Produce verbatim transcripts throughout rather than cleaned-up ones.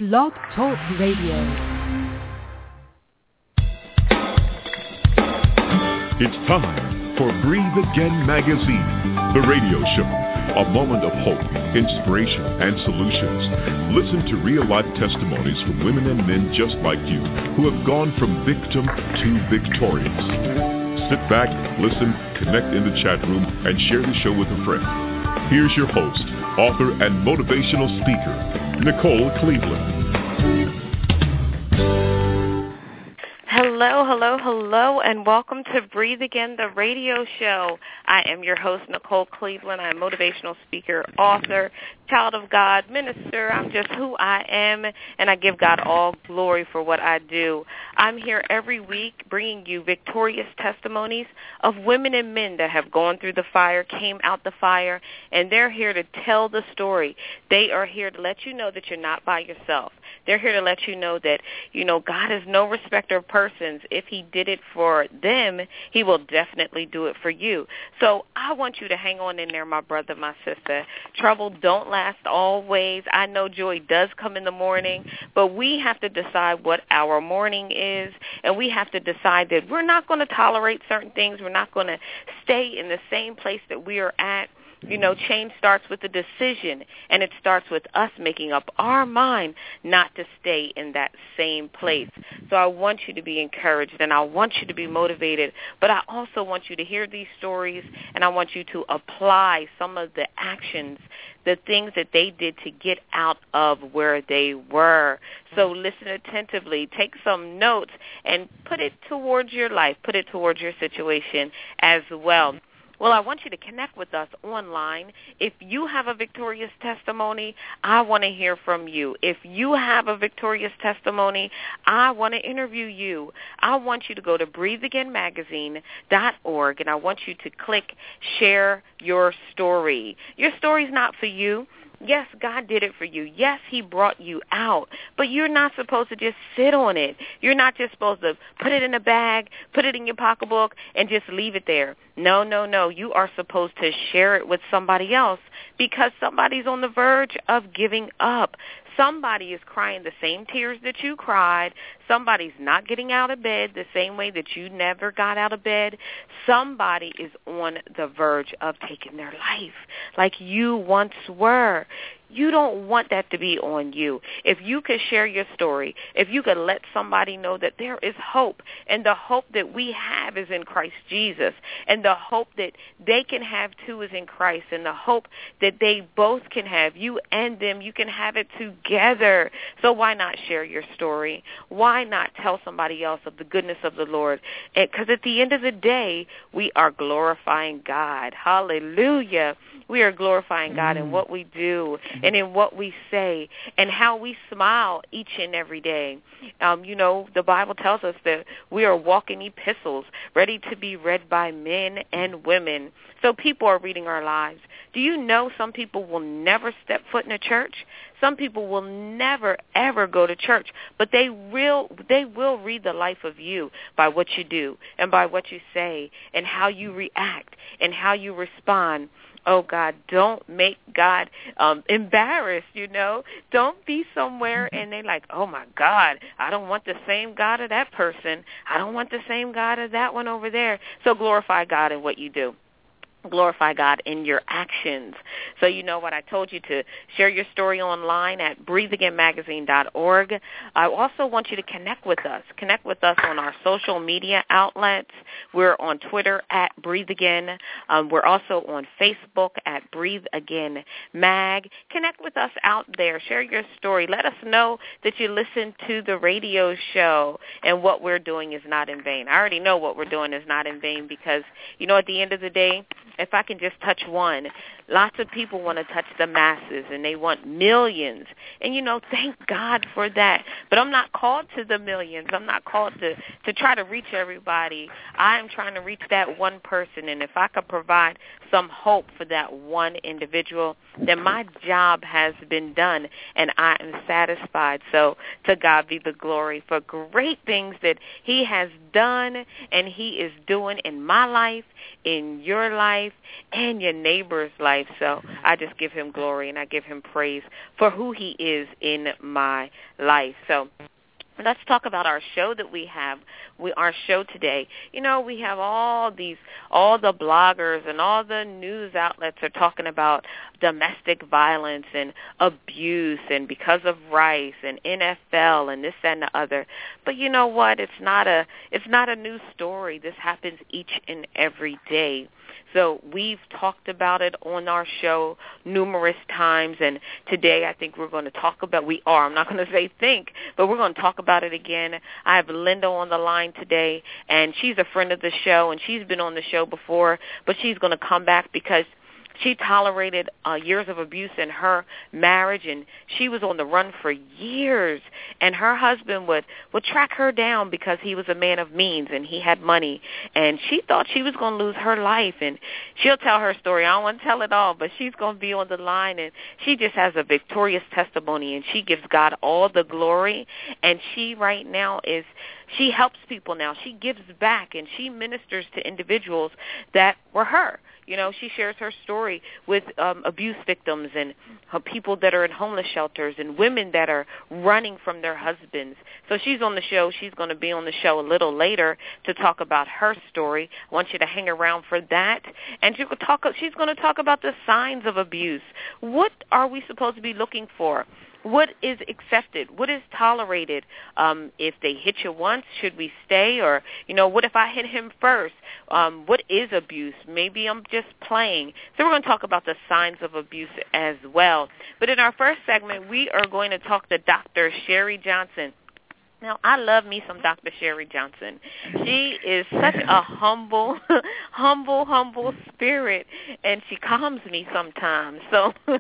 Blog Talk Radio. It's time for Breathe Again Magazine, the radio show. A moment of hope, inspiration, and solutions. Listen to real-life testimonies from women and men just like you who have gone from victim to victorious. Sit back, listen, connect in the chat room, and share the show with a friend. Here's your host, author, and motivational speaker, Nicole Cleveland. Hello, hello, hello, and welcome to Breathe Again, the radio show. I am your host, Nicole Cleveland. I'm a motivational speaker, author, child of God, minister. I'm just who I am, and I give God all glory for what I do. I'm here every week bringing you victorious testimonies of women and men that have gone through the fire, came out the fire, and they're here to tell the story. They are here to let you know that you're not by yourself. They're here to let you know that, you know, God is no respecter of persons. If he did it for them, he will definitely do it for you. So I want you to hang on in there, my brother, my sister. Trouble don't last always. I know joy does come in the morning, but we have to decide what our morning is, and we have to decide that we're not going to tolerate certain things. We're not going to stay in the same place that we are at. You know, change starts with a decision, and it starts with us making up our mind not to stay in that same place. So I want you to be encouraged, and I want you to be motivated, but I also want you to hear these stories, and I want you to apply some of the actions, the things that they did to get out of where they were. So listen attentively, take some notes, and put it towards your life, put it towards your situation as well. Well, I want you to connect with us online. If you have a victorious testimony, I want to hear from you. If you have a victorious testimony, I want to interview you. I want you to go to breathe again magazine dot org, and I want you to click Share Your Story. Your story's not for you. Yes, God did it for you. Yes, he brought you out, but you're not supposed to just sit on it. You're not just supposed to put it in a bag, put it in your pocketbook, and just leave it there. No, no, no. You are supposed to share it with somebody else because somebody's on the verge of giving up. Somebody is crying the same tears that you cried. Somebody's not getting out of bed the same way that you never got out of bed. Somebody is on the verge of taking their life like you once were. You don't want that to be on you. If you could share your story, if you could let somebody know that there is hope, and the hope that we have is in Christ Jesus, and the hope that they can have too is in Christ, and the hope that they both can have, you and them, you can have it together. So why not share your story? Why not tell somebody else of the goodness of the Lord? Because at the end of the day, we are glorifying God. Hallelujah. We are glorifying God in what we do and in what we say and how we smile each and every day. Um, you know, the Bible tells us that we are walking epistles ready to be read by men and women. So people are reading our lives. Do you know some people will never step foot in a church? Some people will never, ever go to church, but they will, they will read the life of you by what you do and by what you say and how you react and how you respond. Oh, God, don't make God um, embarrassed, you know. Don't be somewhere and they're like, oh, my God, I don't want the same God of that person. I don't want the same God of that one over there. So glorify God in what you do. Glorify God in your actions. So you know what, I told you to share your story online at breathe again magazine dot org. I also want you to connect with us. Connect with us on our social media outlets. We're on Twitter at Breathe Again. Um, we're also on Facebook at Breathe Again Mag. Connect with us out there. Share your story. Let us know that you listen to the radio show and what we're doing is not in vain. I already know what we're doing is not in vain because, you know, at the end of the day, if I can just touch one, lots of people want to touch the masses, and they want millions. And, you know, thank God for that. But I'm not called to the millions. I'm not called to, to try to reach everybody. I am trying to reach that one person. And if I could provide some hope for that one individual, then my job has been done, and I am satisfied. So to God be the glory for great things that he has done and he is doing in my life, in your life, and your neighbor's life. So I just give him glory and I give him praise for who he is in my life. So let's talk about our show that we have. We, our show today, you know, we have all these, all the bloggers and all the news outlets are talking about domestic violence and abuse and because of Rice and N F L and this and the other. But you know what? It's not a, it's not a new story. This happens each and every day. So we've talked about it on our show numerous times, and today I think we're going to talk about, we are, I'm not going to say think, but we're going to talk about it again. I have Linda on the line today, and she's a friend of the show, and she's been on the show before, but she's going to come back because she tolerated uh, years of abuse in her marriage, and she was on the run for years. And her husband would, would track her down because he was a man of means and he had money. And she thought she was going to lose her life. And she'll tell her story. I don't want to tell it all, but she's going to be on the line. And she just has a victorious testimony, and she gives God all the glory. And she right now is, she helps people now. She gives back, and she ministers to individuals that were her. You know, she shares her story with um, abuse victims and uh, people that are in homeless shelters and women that are running from their husbands. So she's on the show. She's going to be on the show a little later to talk about her story. I want you to hang around for that. And she could talk, she's going to talk about the signs of abuse. What are we supposed to be looking for? What is accepted? What is tolerated? Um, if they hit you once, should we stay? Or, you know, what if I hit him first? Um, what is abuse? Maybe I'm just playing. So we're going to talk about the signs of abuse as well. But in our first segment, we are going to talk to Doctor Sherry Johnson. Now, I love me some Doctor Sherry Johnson. She is such a humble, humble, humble spirit, and she calms me sometimes. So, oh.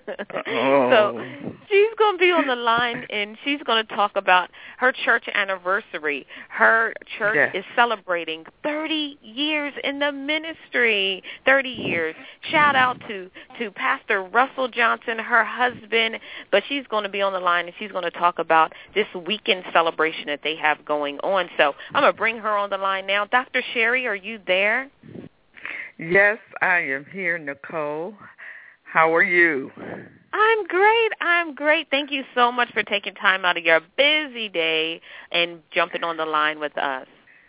so she's going to be on the line, and she's going to talk about her church anniversary. Her church yes. is celebrating thirty years in the ministry, thirty years. Shout out to, to Pastor Russell Johnson, her husband, but she's going to be on the line, and she's going to talk about this weekend celebration that they have going on. So I'm going to bring her on the line now. Doctor Sherry, are you there? Yes, I am here, Nicole. How are you? I'm great. I'm great. Thank you so much for taking time out of your busy day and jumping on the line with us.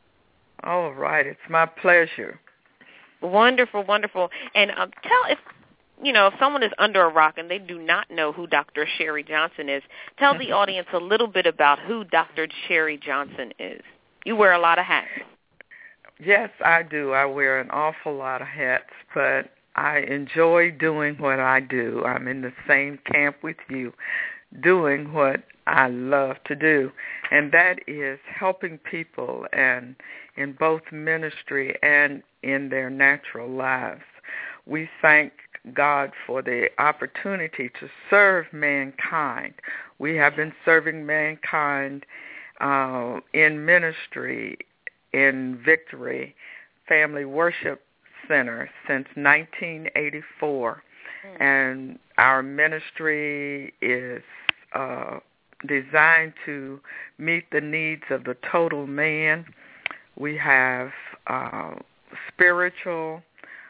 All right. It's my pleasure. Wonderful, wonderful. And um, tell if you know, if someone is under a rock and they do not know who Doctor Sherry Johnson is, tell the audience a little bit about who Doctor Sherry Johnson is. You wear a lot of hats. Yes, I do. I wear an awful lot of hats, but I enjoy doing what I do. I'm in the same camp with you, doing what I love to do, and that is helping people, and in both ministry and in their natural lives. We thank God for the opportunity to serve mankind. We have been serving mankind uh, in ministry in Victory Family Worship Center since nineteen eighty-four, mm. and our ministry is uh, designed to meet the needs of the total man. We have uh, spiritual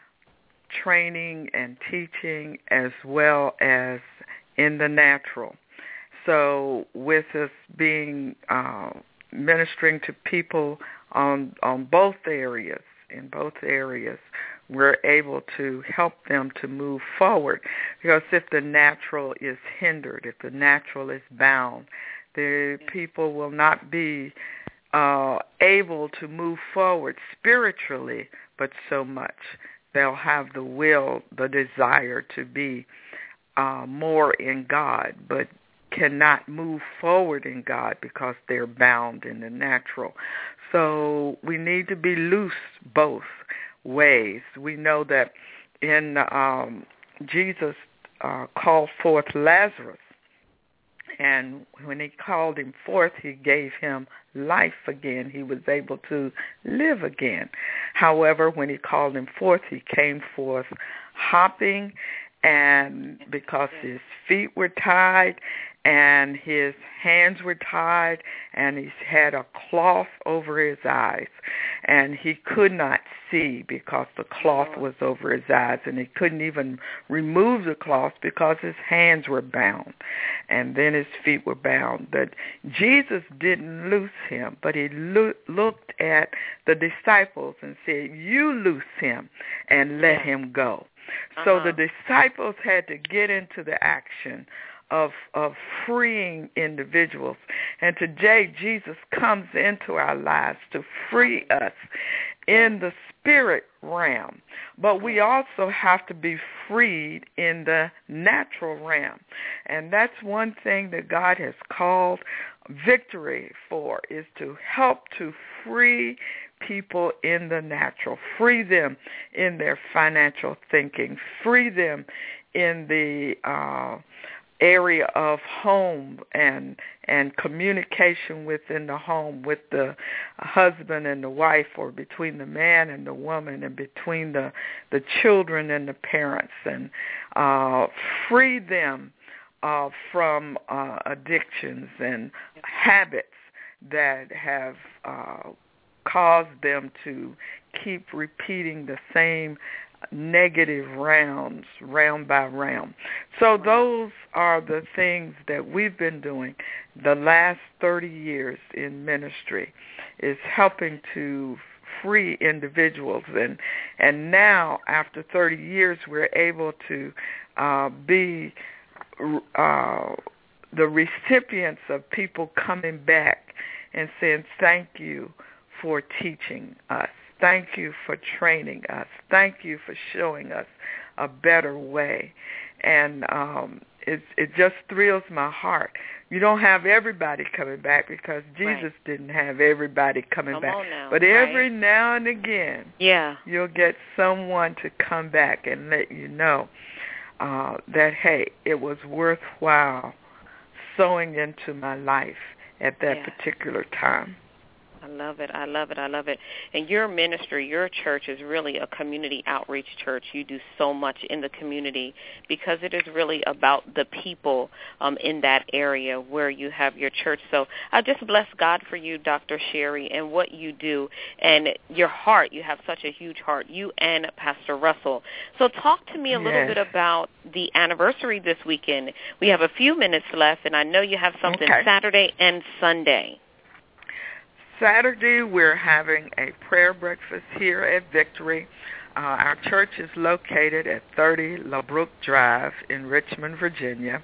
training and teaching as well as in the natural. So with us being uh, ministering to people on on both areas, in both areas, we're able to help them to move forward. Because if the natural is hindered, if the natural is bound, the people will not be uh, able to move forward spiritually, but so much. They'll have the will, the desire to be uh, more in God, but cannot move forward in God because they're bound in the natural. So we need to be loose both ways. We know that in um, Jesus uh, called forth Lazarus, and when he called him forth, he gave him life again. He was able to live again. However, when he called him forth, he came forth hopping, and because his feet were tied and his hands were tied, and he had a cloth over his eyes, and he could not see because the cloth was over his eyes, and he couldn't even remove the cloth because his hands were bound, and then his feet were bound. But Jesus didn't loose him, but he lo- looked at the disciples and said, "You loose him and let him go." Uh-huh. So the disciples had to get into the action of of freeing individuals. And today Jesus comes into our lives to free us in the spirit realm. But we also have to be freed in the natural realm. And that's one thing that God has called Victory for, is to help to free people in the natural, free them in their financial thinking, free them in the uh area of home and and communication within the home with the husband and the wife, or between the man and the woman, and between the the children and the parents, and uh, free them uh, from uh, addictions and habits that have uh, caused them to keep repeating the same negative rounds, round by round. So those are the things that we've been doing the last thirty years in ministry, is helping to free individuals. And and now, after thirty years, we're able to uh, be uh, the recipients of people coming back and saying, "Thank you for teaching us. Thank you for training us. Thank you for showing us a better way." And um, it, it just thrills my heart. You don't have everybody coming back, because Jesus right. didn't have everybody coming come back. On now, but right? every now and again, yeah. you'll get someone to come back and let you know uh, that, hey, it was worthwhile sowing into my life at that yeah. particular time. I love it. I love it. I love it. And your ministry, your church is really a community outreach church. You do so much in the community, because it is really about the people um, in that area where you have your church. So I just bless God for you, Doctor Sherry, and what you do, and your heart. You have such a huge heart, you and Pastor Russell. So talk to me a little yes. bit about the anniversary this weekend. We have a few minutes left, and I know you have something okay. Saturday and Sunday. Saturday, we're having a prayer breakfast here at Victory. Uh, our church is located at thirty LaBrook Drive in Richmond, Virginia.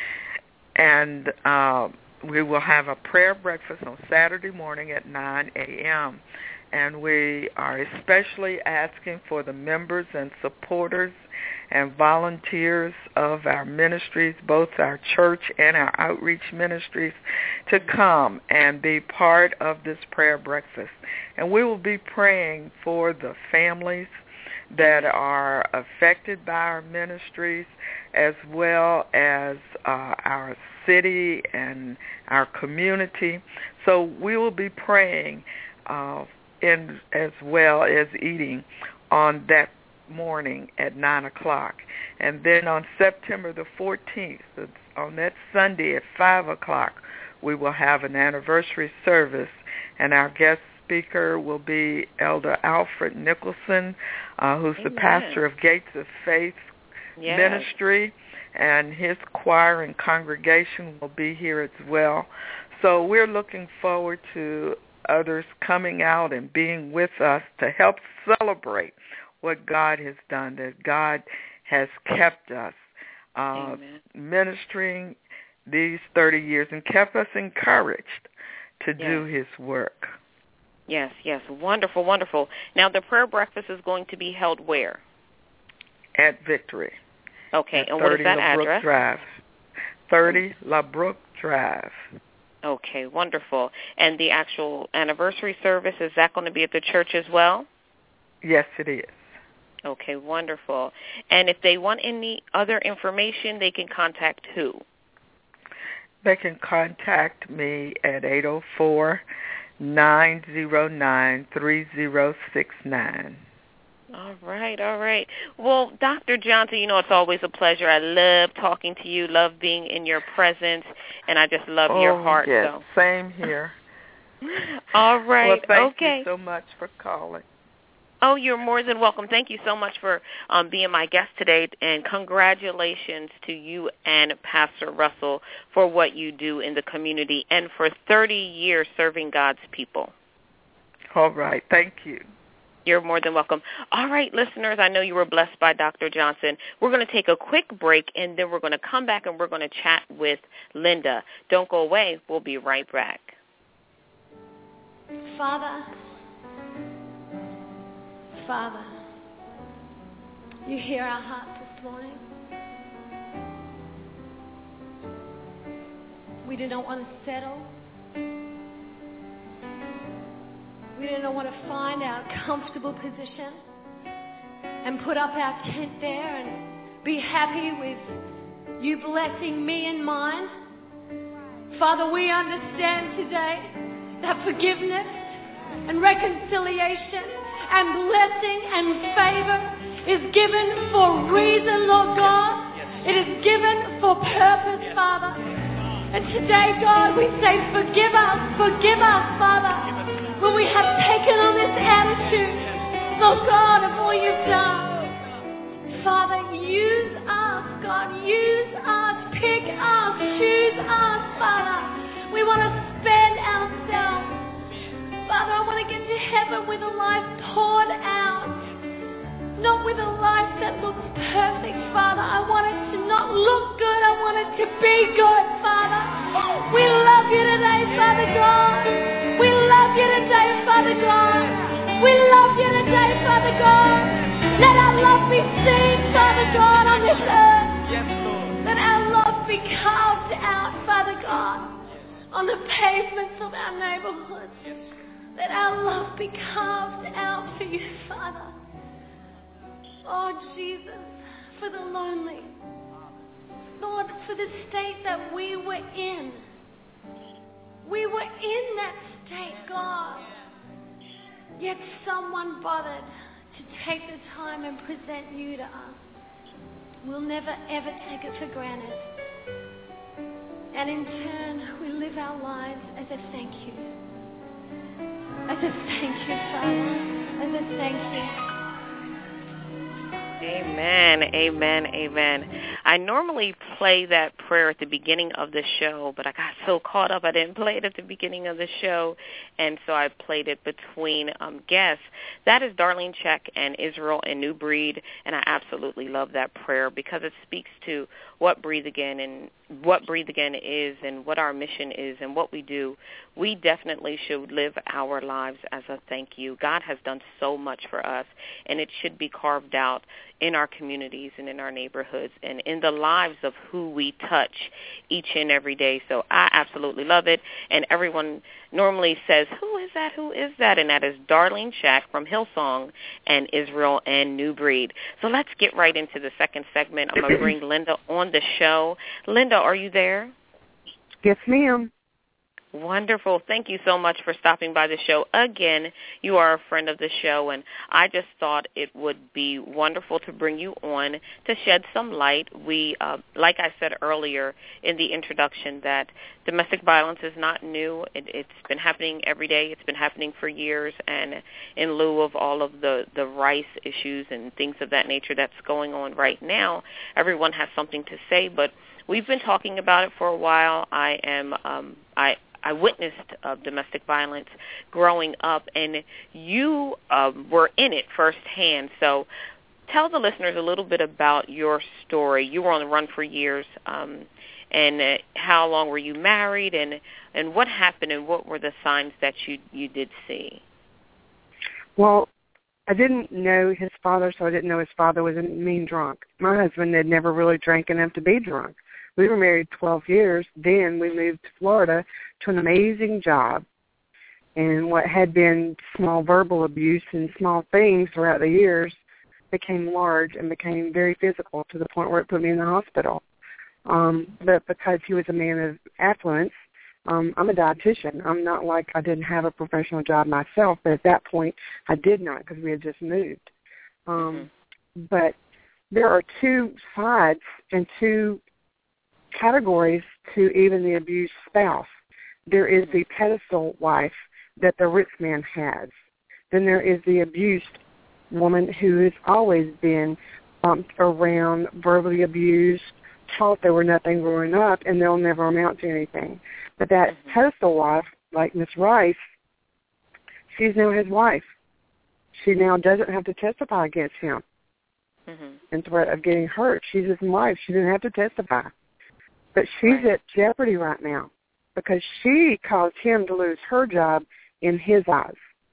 And uh, we will have a prayer breakfast on Saturday morning at nine a.m. And we are especially asking for the members and supporters and volunteers of our ministries, both our church and our outreach ministries, to come and be part of this prayer breakfast. And we will be praying for the families that are affected by our ministries, as well as uh, our city and our community. So we will be praying uh, in, as well as eating on that morning at nine o'clock. And then on September the fourteenth, on that Sunday at five o'clock, we will have an anniversary service, and our guest speaker will be Elder Alfred Nicholson, uh, who's Amen. the pastor of Gates of Faith yes. Ministry, and his choir and congregation will be here as well. So we're looking forward to others coming out and being with us to help celebrate what God has done, that God has kept us uh, ministering these thirty years and kept us encouraged to yes. do his work. Yes, yes. Wonderful, wonderful. Now, the prayer breakfast is going to be held where? At Victory. Okay, and what is that address? Drive. thirty LaBrook Drive. Okay, wonderful. And the actual anniversary service, is that going to be at the church as well? Yes, it is. Okay, wonderful. And if they want any other information, they can contact who? They can contact me at eight oh four, nine oh nine, three oh six nine. All right, all right. Well, Doctor Johnson, you know, it's always a pleasure. I love talking to you, love being in your presence, and I just love oh, your heart. Yes, so. Same here. All right, well, thank okay. you so much for calling. Oh, you're more than welcome. Thank you so much for um, being my guest today, and congratulations to you and Pastor Russell for what you do in the community and for thirty years serving God's people. All right. Thank you. You're more than welcome. All right, listeners, I know you were blessed by Doctor Johnson. We're going to take a quick break, and then we're going to come back and we're going to chat with Linda. Don't go away. We'll be right back. Father, Father, you hear our hearts this morning. We do not want to settle. We do not want to find our comfortable position and put up our tent there and be happy with you blessing me and mine. Father, we understand today that forgiveness and reconciliation and blessing and favor is given for a reason, Lord God. It is given for purpose, Father. And today, God, we say, forgive us, forgive us, Father, when we have taken on this attitude, Lord God, of all you've done. Father, use us, God, use us, pick us, choose us, Father. We want to spend ourselves. Father, I want to get to heaven with a life poured out, not with a life that looks perfect, Father. I want it to not look good. I want it to be good, Father. We love you today, Father God. We love you today, Father God. We love you today, Father God. Let our love be seen, Father God, on this earth. Yes, Lord. Let our love be carved out, Father God, on the pavements of our neighborhoods. Yes. Let our love be carved out for you, Father. Oh, Jesus, for the lonely. Lord, for the state that we were in. We were in that state, God. Yet someone bothered to take the time and present you to us. We'll never, ever take it for granted. And in turn, we live our lives as a thank you. As a thank you, Father. As a thank you. Amen, amen, amen. I normally play that prayer at the beginning of the show, but I got so caught up I didn't play it at the beginning of the show, and so I played it between um, guests. That is Darlene Check and Israel and New Breed, and I absolutely love that prayer because it speaks to what Breathe Again and what Breathe Again is and what our mission is and what we do. We definitely should live our lives as a thank you. God has done so much for us, and it should be carved out in our communities and in our neighborhoods and in the lives of who we touch each and every day. So I absolutely love it. And everyone normally says, who is that? Who is that? And that is Darlene Shack from Hillsong and Israel and New Breed. So let's get right into the second segment. I'm going to bring Linda on the show. Linda, are you there? Yes, ma'am. Wonderful. Thank you so much for stopping by the show again. You are a friend of the show, and I just thought it would be wonderful to bring you on to shed some light. We, uh, like I said earlier in the introduction, that domestic violence is not new. It, it's been happening every day. It's been happening for years, and in lieu of all of the, the rice issues and things of that nature that's going on right now, everyone has something to say, but we've been talking about it for a while. I am, um, I, I witnessed uh, domestic violence growing up, and you um, were in it firsthand. So tell the listeners a little bit about your story. You were on the run for years, um, and uh, how long were you married, and, and what happened, and what were the signs that you, you did see? Well, I didn't know his father, so I didn't know his father was a mean drunk. My husband had never really drank enough to be drunk. We were married twelve years. Then we moved to Florida to an amazing job. And what had been small verbal abuse and small things throughout the years became large and became very physical to the point where it put me in the hospital. Um, but because he was a man of affluence, um, I'm a dietitian. I'm not like I didn't have a professional job myself, but at that point I did not because we had just moved. Um, mm-hmm. But there are two sides and two categories to even the abused spouse. There is the pedestal wife that the rich man has. Then there is the abused woman who has always been bumped around, verbally abused, taught they were nothing growing up, and they'll never amount to anything. But that mm-hmm. pedestal wife, like Miss Rice, she's now his wife. She now doesn't have to testify against him mm-hmm. in threat of getting hurt. She's his wife. She didn't have to testify. But she's right. at jeopardy right now because she caused him to lose her job in his eyes.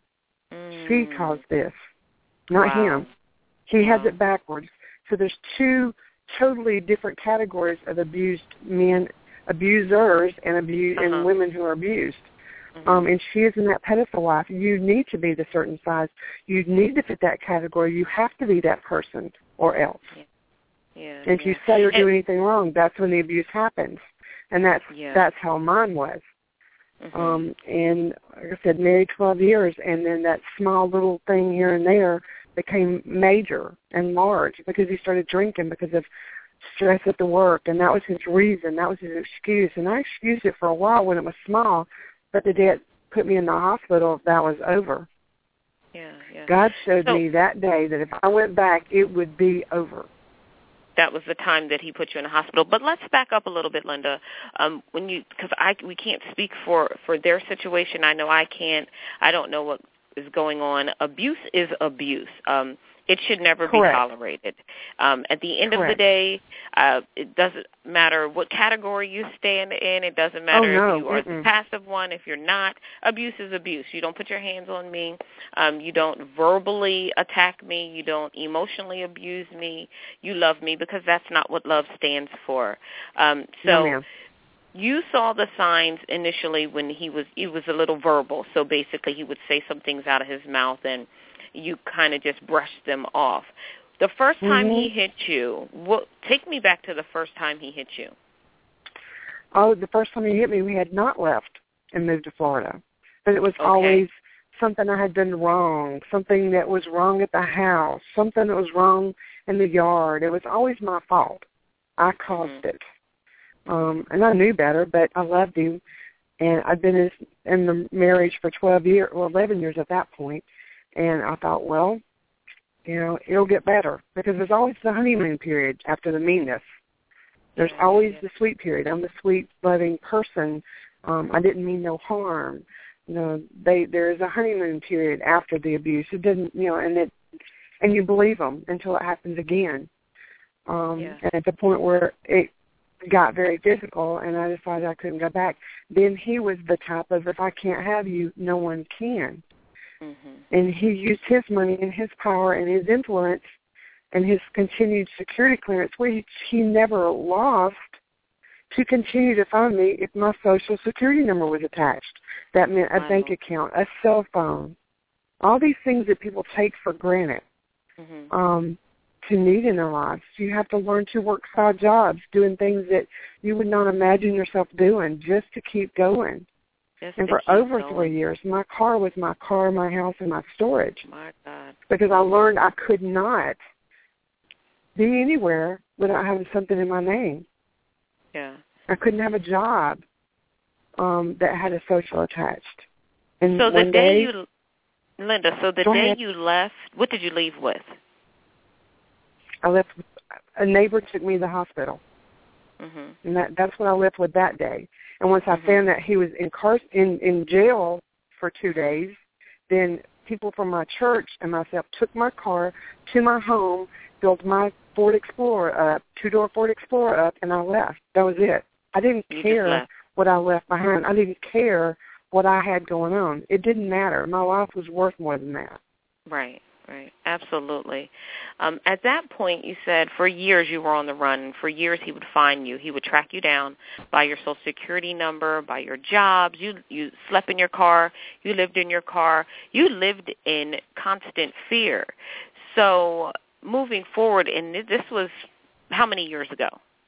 Mm. She caused this, not wow. him. He wow. has it backwards. So there's two totally different categories of abused men, abusers, and abuse uh-huh. and women who are abused. Mm-hmm. Um, and she is in that pedestal wife. You need to be the certain size. You need to fit that category. You have to be that person or else. Yeah. Yeah, and if yeah. you say or do and, anything wrong, that's when the abuse happens. And that's yeah. that's how mine was. Mm-hmm. Um, and like I said, married twelve years, and then that small little thing here and there became major and large because he started drinking because of stress at the work, and that was his reason. That was his excuse. And I excused it for a while when it was small, but the day it put me in the hospital, that was over. Yeah, yeah. God showed so, me that day that if I went back, it would be over. That was the time that he put you in the hospital. But let's back up a little bit, Linda. Um, when you, because I we can't speak for, for their situation. I know I can't. I don't know what is going on. Abuse is abuse. Um, it should never Correct. be tolerated. Um, at the end Correct. of the day, uh, it doesn't matter what category you stand in. It doesn't matter oh, no. if you are Mm-mm. the passive one, if you're not. Abuse is abuse. You don't put your hands on me. Um, you don't verbally attack me. You don't emotionally abuse me. You love me because that's not what love stands for. Um, so. No, You saw the signs initially when he was he was a little verbal. So basically he would say some things out of his mouth and you kind of just brushed them off. The first time mm-hmm. he hit you, what, take me back to the first time he hit you. Oh, the first time he hit me, we had not left and moved to Florida. But it was okay. always something I had done wrong, something that was wrong at the house, something that was wrong in the yard. It was always my fault. I caused mm-hmm. it. Um, and I knew better, but I loved him. And I'd been in, in the marriage for twelve years, well, eleven years at that point. And I thought, well, you know, it'll get better. Because there's always the honeymoon period after the meanness. There's always the sweet period. I'm the sweet, loving person. Um, I didn't mean no harm. You know, they there is a honeymoon period after the abuse. It doesn't, you know, and it, and you believe them until it happens again. Um, yeah. And at the point where it got very physical, and I decided I couldn't go back. Then he was the type of, if I can't have you, no one can. Mm-hmm. And he used his money and his power and his influence and his continued security clearance, which he never lost, to continue to find me if my social security number was attached. That meant a wow. bank account, a cell phone, all these things that people take for granted mm-hmm. um, to need in their lives. You have to learn to work side jobs, doing things that you would not imagine yourself doing just to keep going. Just and for over going. three years, my car was my car, my house, and my storage. My God. Because I learned I could not be anywhere without having something in my name. Yeah. I couldn't have a job um, that had a social attached. And so the day, day you, Linda, so the day ahead. you left, what did you leave with? I left, with, a neighbor took me to the hospital. Mm-hmm. And that, that's what I left with that day. And once I mm-hmm. found that he was in, car, in in jail for two days, then people from my church and myself took my car to my home, built my Ford Explorer up, two-door Ford Explorer up, and I left. That was it. I didn't you care what I left behind. I didn't care what I had going on. It didn't matter. My life was worth more than that. Right, right. Absolutely. Um, at that point, you said for years you were on the run. For years he would find you. He would track you down by your Social Security number, by your jobs. You you slept in your car. You lived in your car. You lived in constant fear. So moving forward, and this was how many years ago?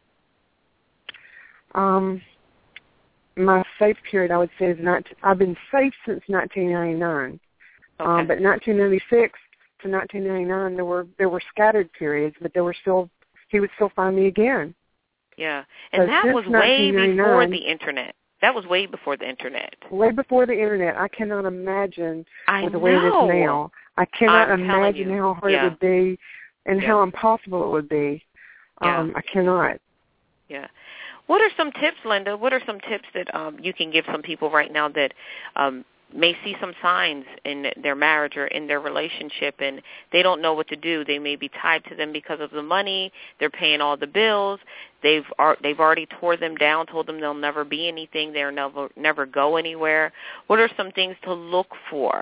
Um, my safe period, I would say, is not. I've been safe since nineteen ninety-nine. Okay. Um, but nineteen ninety-six, to nineteen ninety-nine, there were there were scattered periods, but there were still he would still find me again. Yeah, and so that was way before the internet. That was way before the internet. Way before the internet. I cannot imagine I with the know. way it is now. I cannot I'm imagine how hard yeah. it would be and yeah. how impossible it would be. Yeah. Um, I cannot. Yeah. What are some tips, Linda? What are some tips that um, you can give some people right now that um, may see some signs in their marriage or in their relationship and they don't know what to do? They may be tied to them because of the money. They're paying all the bills. They've they've already tore them down, told them they'll never be anything. They'll never never go anywhere. What are some things to look for?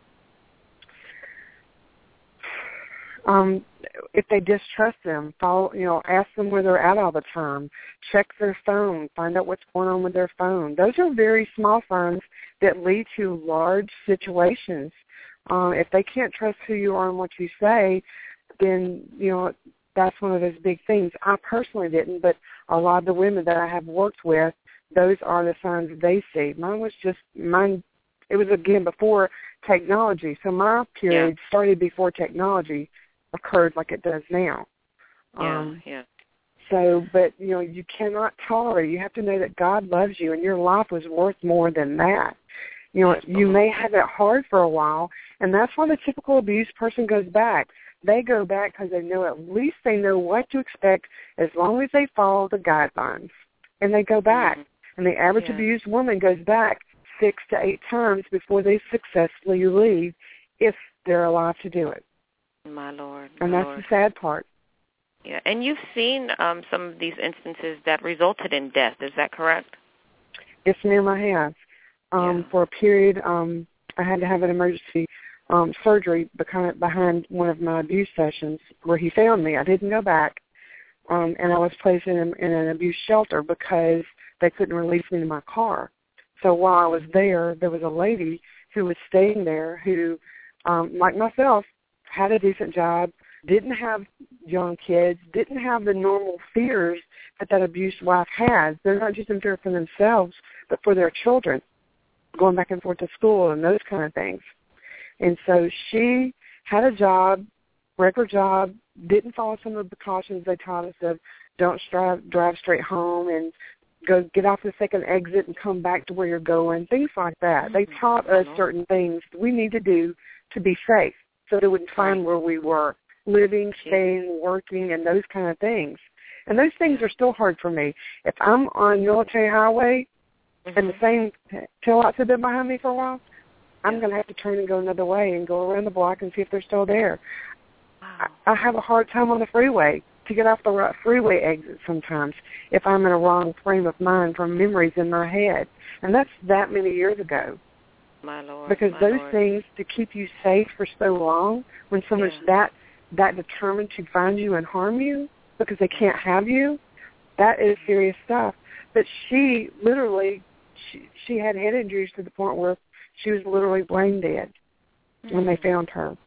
Um, if they distrust them, follow, you know, ask them where they're at all the time. Check their phone. Find out what's going on with their phone. Those are very small signs that lead to large situations. Um, if they can't trust who you are and what you say, then, you know, that's one of those big things. I personally didn't, but a lot of the women that I have worked with, those are the signs that they see. Mine was just, mine, it was, again, before technology. So my period yeah. started before technology occurred like it does now. Yeah, um, yeah. So, but, you know, you cannot tolerate it. You have to know that God loves you and your life was worth more than that. You know, you may have it hard for a while, and that's why the typical abused person goes back. They go back because they know at least they know what to expect as long as they follow the guidelines. And they go back. Mm-hmm. And the average yeah. abused woman goes back six to eight times before they successfully leave if they're alive to do it. My Lord. And my that's Lord. the sad part. Yeah, and you've seen um, some of these instances that resulted in death. Is that correct? Yes, ma'am, I have. Um, yeah. For a period, um, I had to have an emergency um, surgery behind, behind one of my abuse sessions where he found me. I didn't go back, um, and I was placed in, in an abuse shelter because they couldn't release me to my car. So while I was there, there was a lady who was staying there who, um, like myself, had a decent job, didn't have young kids, didn't have the normal fears that that abused wife has. They're not just in fear for themselves, but for their children, going back and forth to school and those kind of things. And so she had a job, regular job, didn't follow some of the precautions they taught us of don't drive, drive straight home and go get off the second exit and come back to where you're going, things like that. They taught us certain things we need to do to be safe so they wouldn't find where we were, living, staying, working, and those kind of things. And those things are still hard for me. If I'm on Military Highway mm-hmm. and the same taillights have been behind me for a while, I'm yeah. going to have to turn and go another way and go around the block and see if they're still there. Wow. I, I have a hard time on the freeway to get off the right freeway exit sometimes if I'm in a wrong frame of mind from memories in my head. And that's that many years ago. My Lord, because my those Lord. things, to keep you safe for so long, when someone's yeah. that that determined to find you and harm you because they can't have you, that is serious stuff. But she literally, she, she had head injuries to the point where she was literally brain dead mm-hmm. when they found her.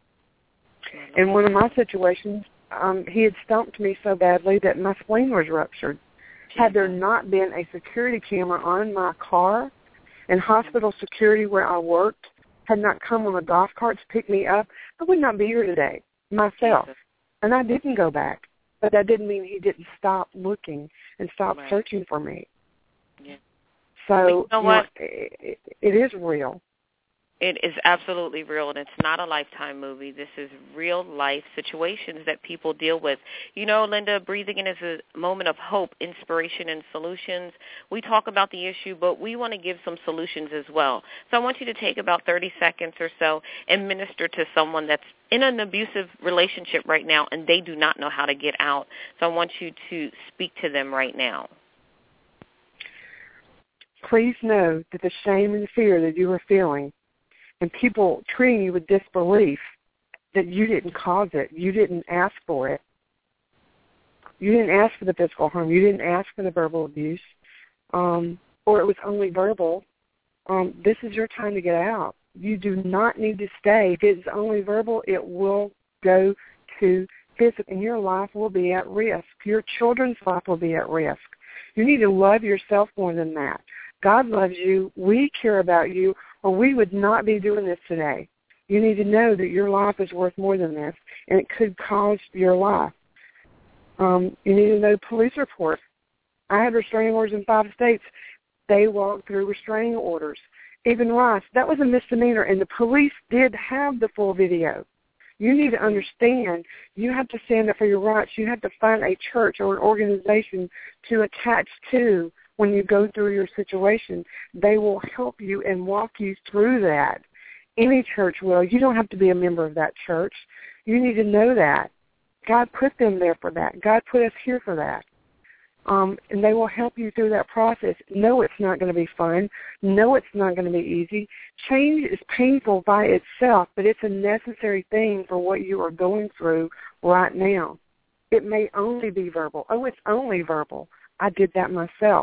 In one of my situations, um, he had stumped me so badly that my spleen was ruptured. Jesus. Had there not been a security camera on my car and hospital security where I worked had not come on a golf cart to pick me up, I would not be here today myself. Jesus. And I didn't go back. But that didn't mean he didn't stop looking and stop right. searching for me. Yeah. you So know you what? know, it, it is real. It is absolutely real, and it's not a Lifetime movie. This is real-life situations that people deal with. You know, Linda, Breathe Again is a moment of hope, inspiration, and solutions. We talk about the issue, but we want to give some solutions as well. So I want you to take about thirty seconds or so and minister to someone that's in an abusive relationship right now, and they do not know how to get out. So I want you to speak to them right now. Please know that the shame and fear that you are feeling and people treating you with disbelief that you didn't cause it, you didn't ask for it. You didn't ask for the physical harm. You didn't ask for the verbal abuse, um, or it was only verbal. Um, this is your time to get out. You do not need to stay. If it's only verbal, it will go to physical, and your life will be at risk. Your children's life will be at risk. You need to love yourself more than that. God loves you. We care about you, or we would not be doing this today. You need to know that your life is worth more than this, and it could cost your life. Um, you need to know police reports. I had restraining orders in five states. They walked through restraining orders. Even Rice, that was a misdemeanor, and the police did have the full video. You need to understand you have to stand up for your rights. You have to find a church or an organization to attach to when you go through your situation. They will help you and walk you through that. Any church will. You don't have to be a member of that church. You need to know that. God put them there for that. God put us here for that. Um, and they will help you through that process. No, it's not going to be fun. No, it's not going to be easy. Change is painful by itself, but it's a necessary thing for what you are going through right now. It may only be verbal. Oh, it's only verbal. I did that myself.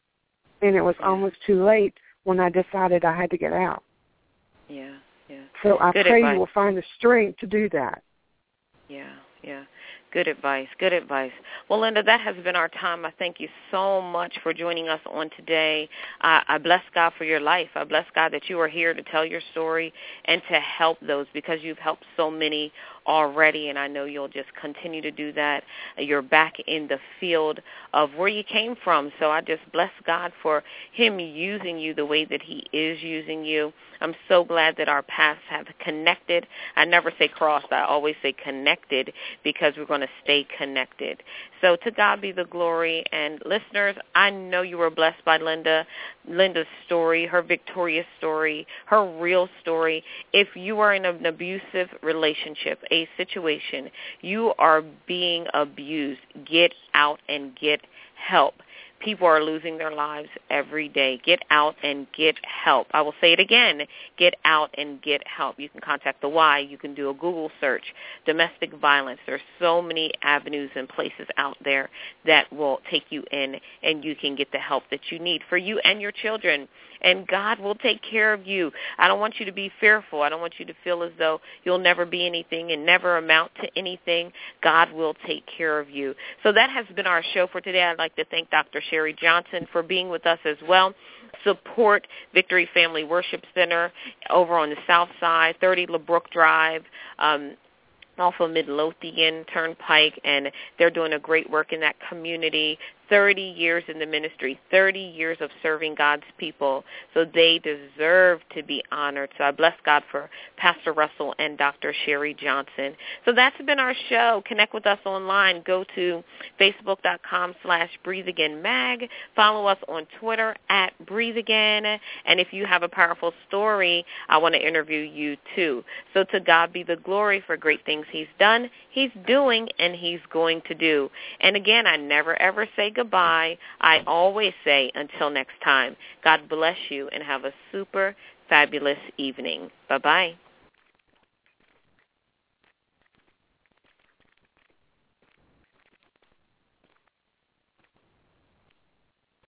And it was almost too late when I decided I had to get out. Yeah, yeah. So I Good pray advice. you will find the strength to do that. Yeah, yeah. Good advice, good advice. Well, Linda, that has been our time. I thank you so much for joining us on today. I, I bless God for your life. I bless God that you are here to tell your story and to help those, because you've helped so many already, and I know you'll just continue to do that. You're back in the field of where you came from, so I just bless God for him using you the way that he is using you. I'm so glad that our paths have connected. I never say crossed. I always say connected, because we're going to stay connected. So to God be the glory. And listeners, I know you were blessed by Linda, Linda's story, her victorious story, her real story. If you are in an abusive relationship, a situation, you are being abused, get out and get help. People are losing their lives every day. Get out and get help. I will say it again. Get out and get help. You can contact the Y. You can do a Google search. Domestic violence. There's so many avenues and places out there that will take you in, and you can get the help that you need for you and your children. And God will take care of you. I don't want you to be fearful. I don't want you to feel as though you'll never be anything and never amount to anything. God will take care of you. So that has been our show for today. I'd like to thank Doctor Sherry Johnson for being with us as well. Support Victory Family Worship Center over on the south side, thirty LeBrook Drive, um, off of Midlothian Turnpike, and they're doing a great work in that community. thirty years in the ministry, thirty years of serving God's people, so they deserve to be honored. So I bless God for Pastor Russell and Doctor Sherry Johnson. So that's been our show. Connect with us online. Go to facebook.com slash Breathe Again Mag. Follow us on Twitter at Breathe Again. And if you have a powerful story, I want to interview you too. So to God be the glory for great things he's done, he's doing, and he's going to do. And again, I never ever say goodbye. I always say until next time. God bless you and have a super fabulous evening. Bye-bye.